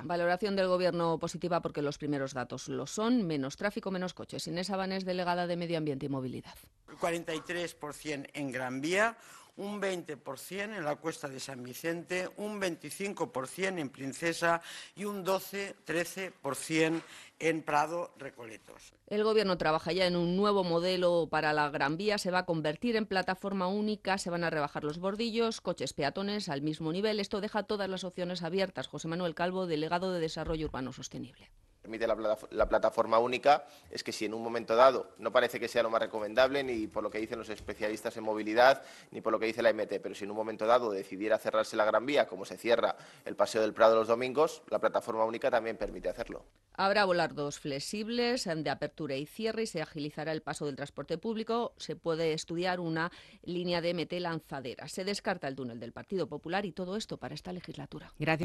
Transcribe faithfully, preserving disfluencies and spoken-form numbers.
Valoración del Gobierno positiva porque los primeros datos lo son. Menos tráfico, menos coches. Inés Abanés, delegada de Medio Ambiente y Movilidad. cuarenta y tres por ciento en Gran Vía, un veinte por ciento en la Cuesta de San Vicente, un veinticinco por ciento en Princesa y un doce a trece por ciento en Prado Recoletos. El Gobierno trabaja ya en un nuevo modelo para la Gran Vía. Se va a convertir en plataforma única, se van a rebajar los bordillos, coches peatones al mismo nivel. Esto deja todas las opciones abiertas. José Manuel Calvo, delegado de Desarrollo Urbano Sostenible. Permite la, plata, la plataforma única es que si en un momento dado, no parece que sea lo más recomendable, ni por lo que dicen los especialistas en movilidad, ni por lo que dice la M T, pero si en un momento dado decidiera cerrarse la Gran Vía, como se cierra el Paseo del Prado los domingos, la plataforma única también permite hacerlo. Habrá volardos flexibles de apertura y cierre y se agilizará el paso del transporte público. Se puede estudiar una línea de M T lanzadera. Se descarta el túnel del Partido Popular y todo esto para esta legislatura. Gracias.